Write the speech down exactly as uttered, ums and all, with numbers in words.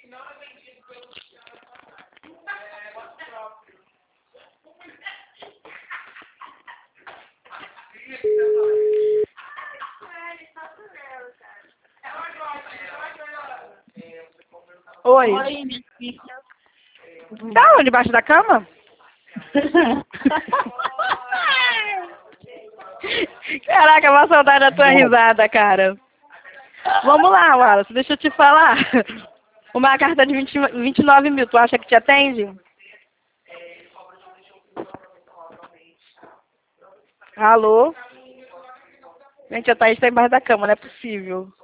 Oi. Oi, minha filha. Tá onde? Debaixo da cama? Caraca, uma saudade da tua risada, cara. Vamos lá, Wallace, deixa eu te falar. Uma carta de vinte, vinte e nove mil, tu acha que te atende? Alô? Gente, a Thaís tá embaixo da cama, não é possível.